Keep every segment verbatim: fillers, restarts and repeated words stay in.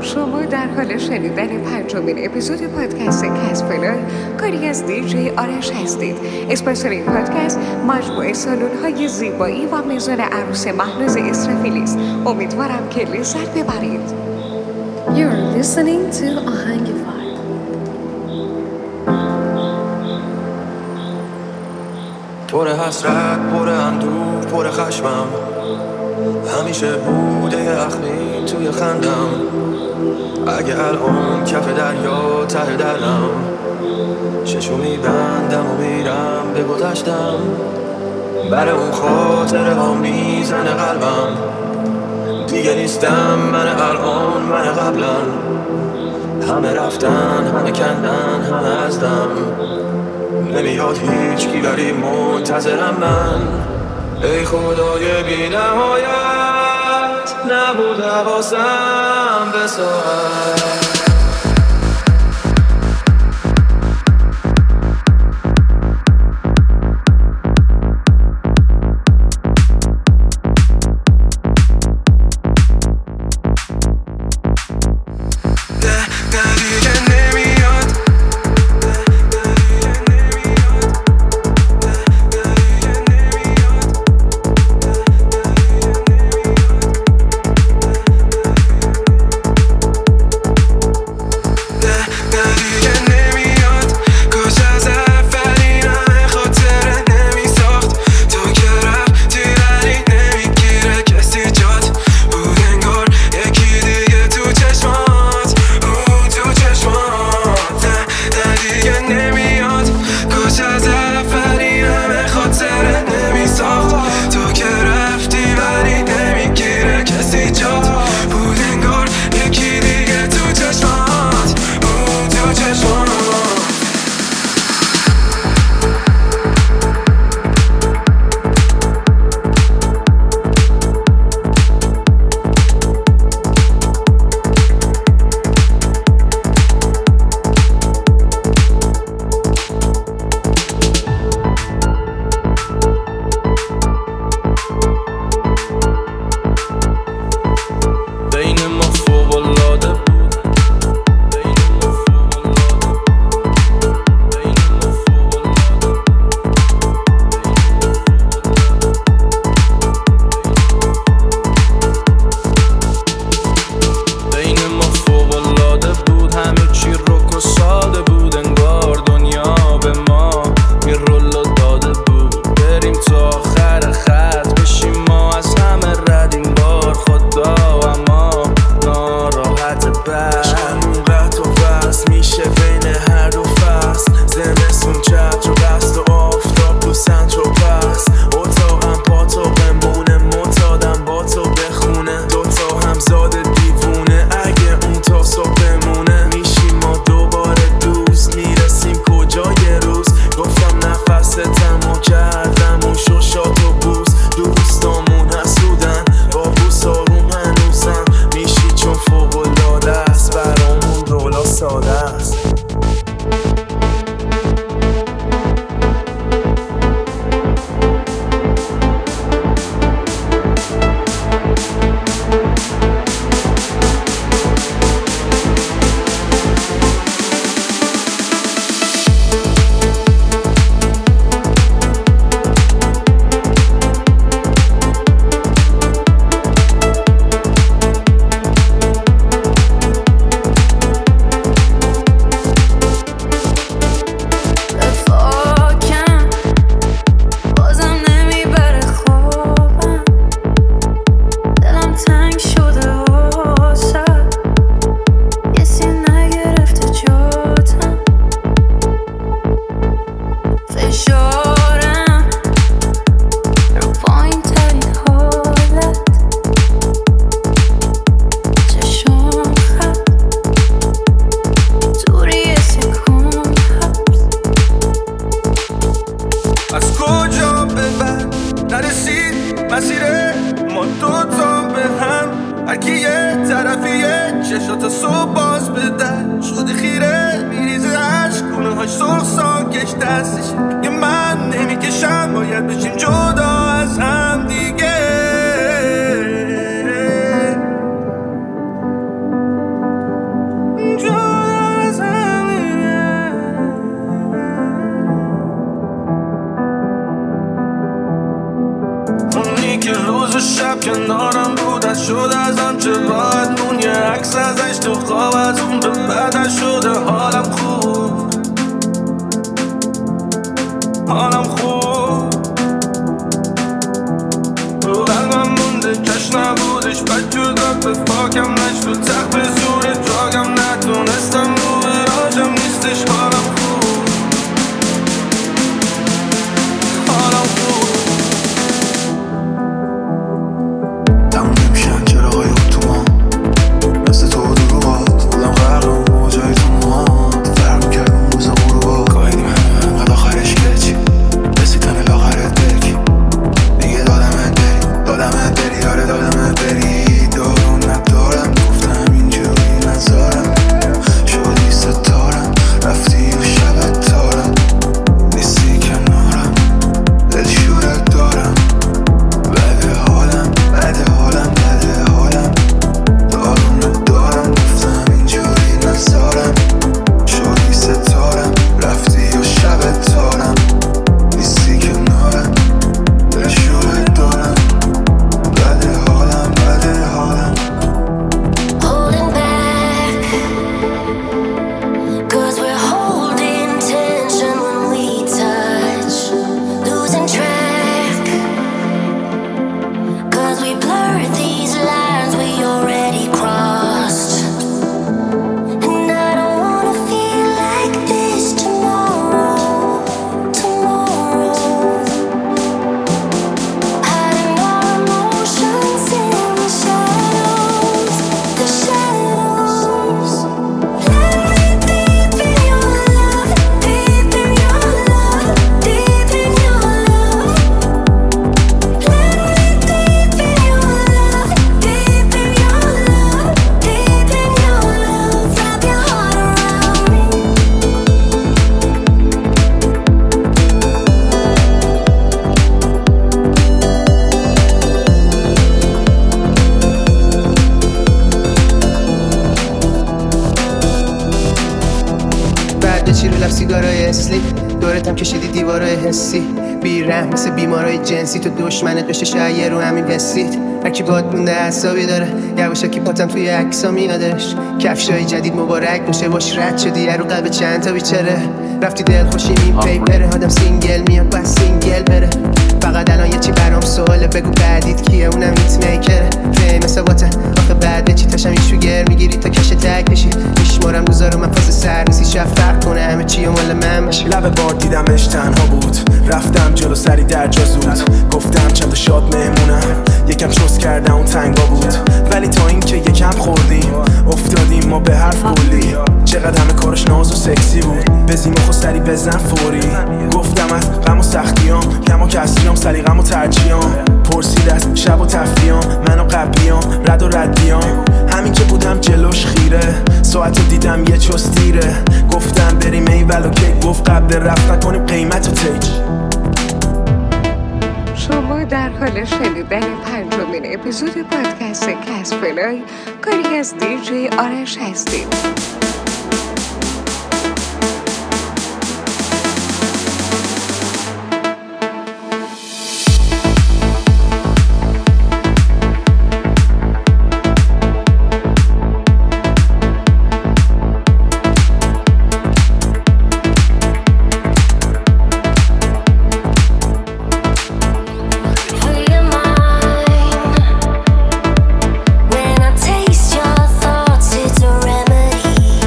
شما در حال شنیدن پنجمین اپیزود پادکست کسفلای کاری از دیجی آرش هستید. اسپانسر این پادکست مجموعه سالن‌های زیبایی و میزان عروس مهناز اسرافیلی است. امیدوارم که لذت ببرید. You're listening to Ahangify. پر حسرت، پر اندوه، پر خشمم، همیشه بوده اخمی توی خندم. اگه الان کف دریا ته دلم، چشو میبندم و میرم به گذشتم. برای اون خاطره ها میزنه قلبم. دیگه نیستم من الان، من قبلا. همه رفتن، همه کندن، همه ازدم. نمیاد هیچ کی ولی منتظرم من. ای خدای بی نهایت، نبود حواسم به ساعت. روز و شب کنارم بودن شده ازم چه راحت مون یه عکس ازش تو خواب از اون به بعدش شده حالم خوب حالم خوب رو قلبم مونده کش نبودش بد جدا به فاکم نشت و تق به زور جاگم نتونستم رو براجم نیستش حالم خوب حالم خوب تموم نمیشن چراغای اتوبان مثل تو و دروغات خودم غرقم موجای تو موهات فرق میکرد اون روز غروبات قایدیم همه انقدر آخرش گچی رسیدم الاخرت بگی دیگه دادمت بری دادمت بری آره دادمت بری دارون ندارم گفتم اینجوری نزارم شدی ستارم رفتی و شبت تارم نیستی کنارم دل شورت دارم بده حالم بده حالم بده حالم دارون دارم گفتم اینجوری نزارم شدی ستارم رفتی و شبت تارم نیستی کنارم دل شورت دارم بده حالم بده حالم Holding back, 'cause we're holding tension when we touch, losing track, 'cause we blurred these lines we already crossed. And I don't wanna feel like this tomorrow, tomorrow. Hiding our emotions in the shadows, the shadows. Let me deep in your love, deep in your love, deep in your love. Let me deep in your love, deep in your love, deep in your love. Wrap your heart around me. بعد چی رو لب سیگارای اسلی دورتم کشیدی دیوارای حسی بیرحم مثل بیمارای جنسی تو دشمن داشته شاید رو همین حسید هرکی باد مونده حسابی داره یواشکی پاتم توی عکسا میادش کفشای جدید مبارک باشه باش رد شدی رو قلب چند تا بیچاره رفتی دل خوشی این پیپره آدم سینگل میاد بس سینگل بره فقط الان یه چی برام سواله بگو بعدیت کیه اونم هیت میکره فیم ثباته آخه بعد چی تاشم ایشو گر میگیری تا کش تک بشی میشمارم روزا رو من فاز سر نیستی شب فرق کنه همه چی و مال من بشه لب بار دیدمش تنها بود رفتم جلو سری در جا زود گفتم چند تا شاد مهمونم یکم چوس کردم اون تنگا بود ولی تا این که یکم خوردیم افتادیم ما به حرف کلی چقدر همه کارش ناز و سکسی بود بزیم خود سری بزن فوری گفتم از غم و سختیام کم و کسریام سلیقم و ترجیام پرسید از شب و تفریام من و قبلیام رد و ردیام همین که بودم جلوش خیره ساعت رو دیدم یه چوس دیره گفتم بریم ایول و کیک گفت قبل رفت نکنیم قیمت و تیج شما در حال شنیدن پنجمین اپیزود پادکست کسب پلای کاری از دیجی آرش هستید. Free your mind. When I taste your thoughts, it's a remedy.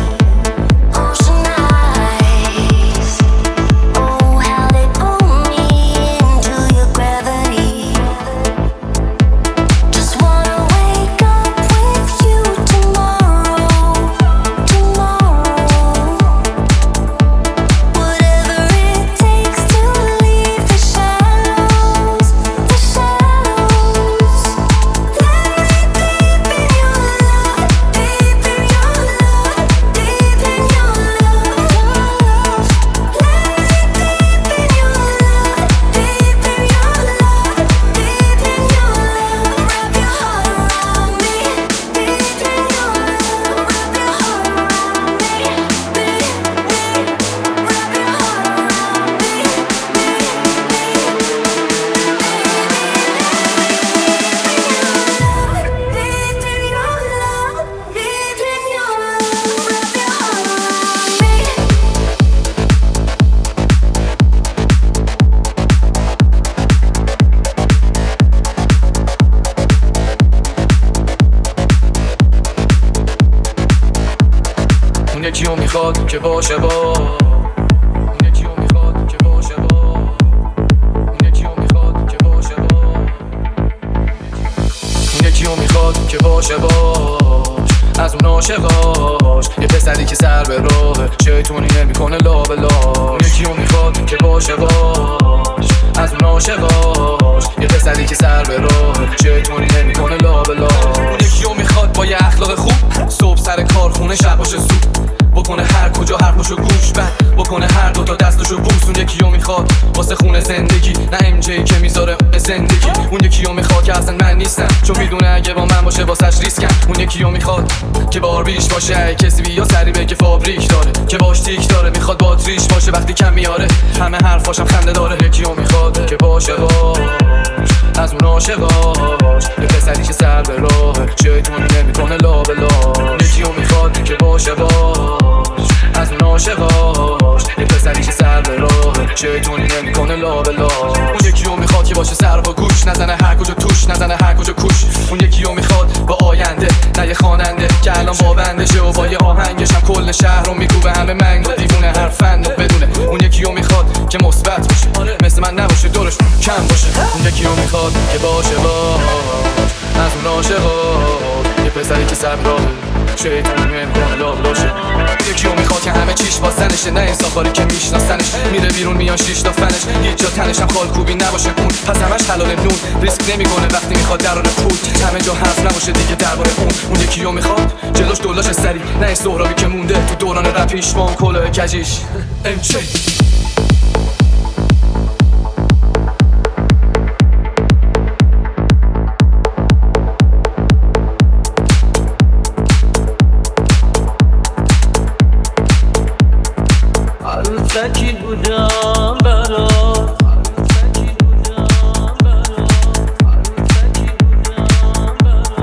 یکیو میخواد که باشه با یکیو میخواد که باشه با یکیو میخواد که باشه با یکیو میخواد که باشه باش از اون عاشقاش یه پسری که سر به راه شیطونی نمیکنه لا بلاش یکیو میخواد که باشه باش از اون عاشقاش یه پسری که سر به راه شیطونی نمیکنه لا بلاش اون یکیو میخواد با یه اخلاق خوب صبح سر کار خونه شب باشه زود بکنه هر کجا حرفشو گوش بد بکنه هر دوتا دستشو بوس اون یکیو میخواد واسه خونه زندگی نه ام جی که میذاره زندگی اون یکیو میخواد که اصلا من نیستم چون میدونه اگه با من باشه واسش ریسکم اون یکیو میخواد که بار بیش باشه کسی بیا سری بگه فابریک داره که باش تیک داره میخواد باتریش باشه وقتی کم میاره همه حرفاشم خنده داره یکیو میخواد که باشه باش از اون عاشقاش یه پسری که سر به راه شیطونی نمیکنه لا بلاش یکیو میخواد که باشه باش از اون عاشقاش یه پسری که سر به راه شیطونی نمیکنه لا بلاش اون یکیو میخواد که باشه سر با گوش نزنه هر کجا توش نزنه هر کجا کوش اون یکیو میخواد با آینده نه یه خواننده که الان با بندشه و با یه آهنگش هم کل شهر رو میگوه همه منگ و دیوونه هر فن و بدونه اون یکیو میخواد که مثبت باشه مثل من نباشه دورش کم باشه اون یکیو میخواد که باشه باش از اون عاشقاش یه پسری که سر راه شیطونی نمیکنه لا بلاشه یکیو میخواد که همه چیش واسنشه نه انسان خاری که میشناسنش میره بیرون میان شیش تا فنش هیچ جا تنش هم خال کوبی نباشه اون پس همش حلال نون ریسک نمیکنه وقتی میخواد درون پول همه جا حرف نباشه دیگه درباره اون اون یکیو میخواد جلوش دولاش سری نه این سهرابی که مونده تو دوران رپیش با اون کلاه کجیش ام جی عروسکی بودم برات عروسکی بودم برات عروسکی بودم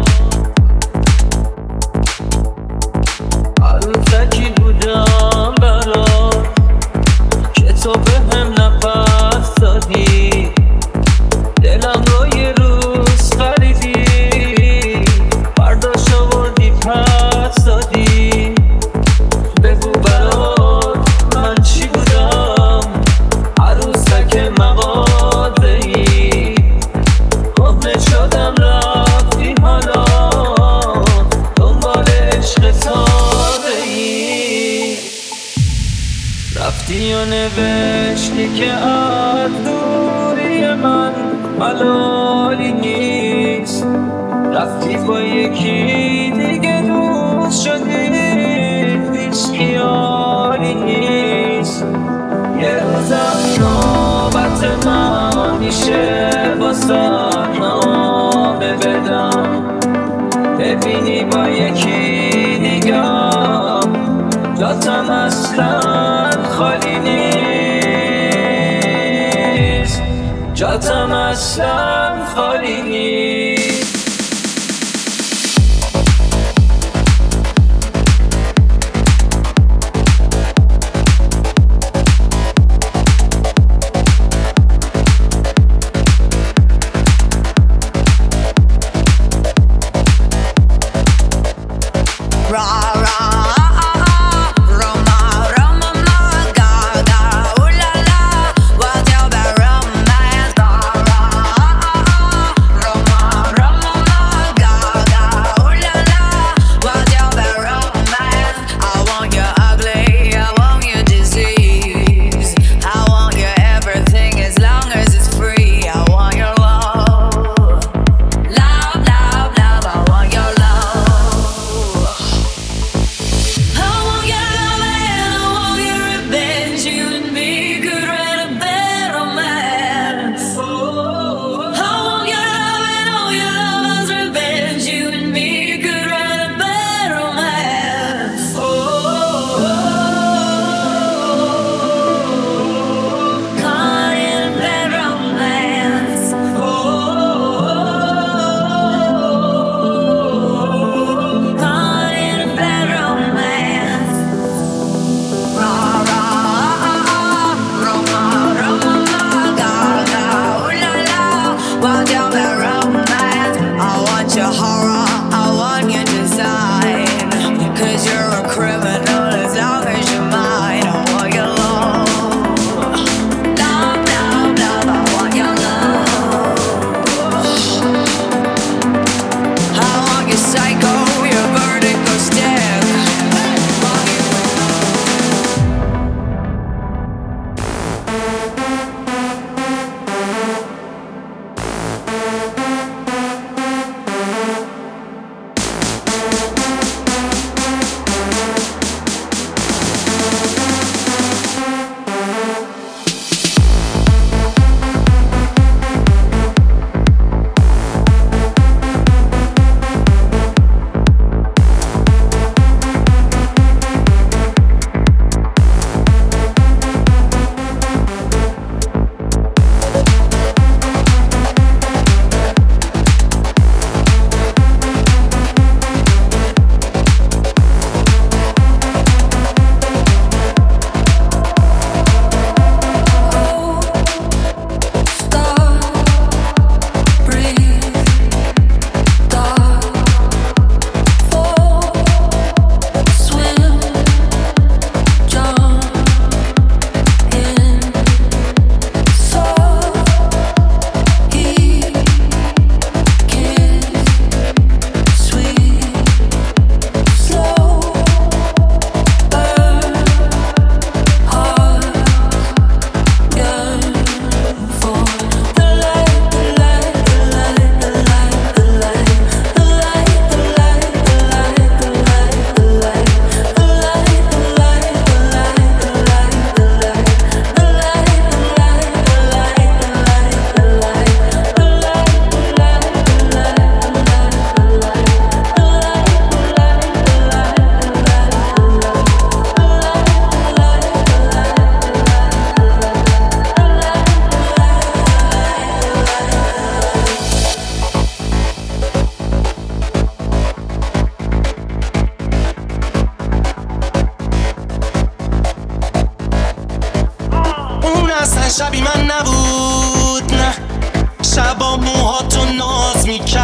برات عروسکی بودم برات که تو بهم نفس دادی دلم رو یه روز خریدی برداشت آوردی پس دادی بگو برات من چی بودم عروسک مغازه‌ای کهنه شدم رفتی حالا دنبال عشق تازه‌ای رفتی و نوشتی که از دوری من حلالی نیست رفتی با یکی دیگه دوست شدی هیچ خیالی نیست یه روزم نوبت من میشه واسه نامه بدم ببینی با یکی دیگم جاتم اصلا خالی نیست جاتم اصلا خالی نیست Roma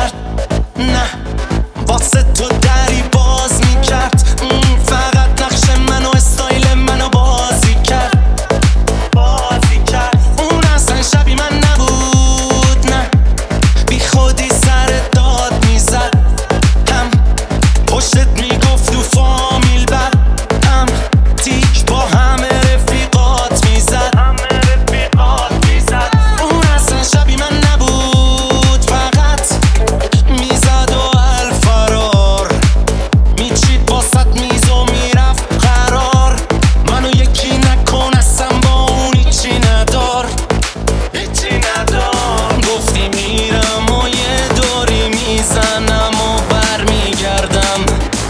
کرد، نه واسه تو دری باز میکرد، فقط نقش منو استایل منو بازی کرد بازی کرد. اون اصلا شبیه من نبود، نه بی خودی سر داد میزد، هم پشتت میگفت تو فامیل بد، هم تیک با همه رفیقات میزد همه رفیقات میزد. اون اصلا شبیه من نبود، فقط میزد و الفرار میچید باست میز و میرفت قرار. منو یکی نکن اصلا با اون هیچی ندار هیچی ندار. گفتی میرم و یه دوری میزنم و بر میگردم،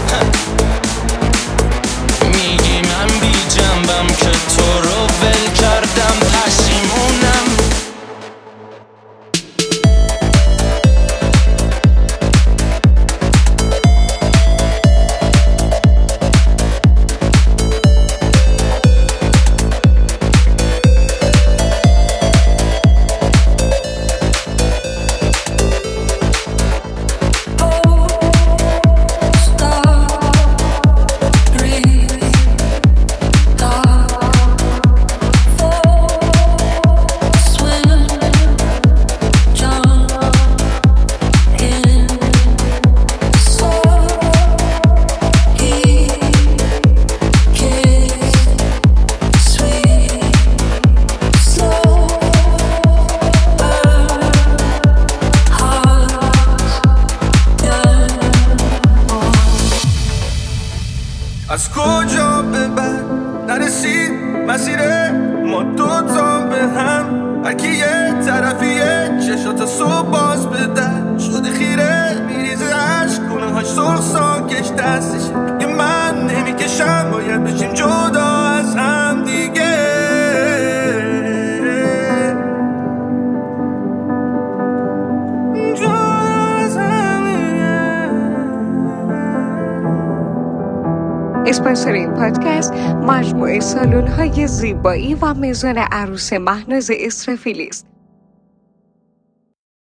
میگی من بی جنبم که تو رو ول کردم، پشیمونم. از کجا به بعد نرسید مسیر ما دوتا به هم، هرکی یه طرفیه چشاتا صبح باز بدن شده خیره میریزه عشق گونه هاش سرخ ساکش دستشه که من نمیکشم باید بشیم جدا از هم دیگه. اسپانسر این پادکست مجموعه سالن های زیبایی و میزان عروس مهناز اسرافیلی است.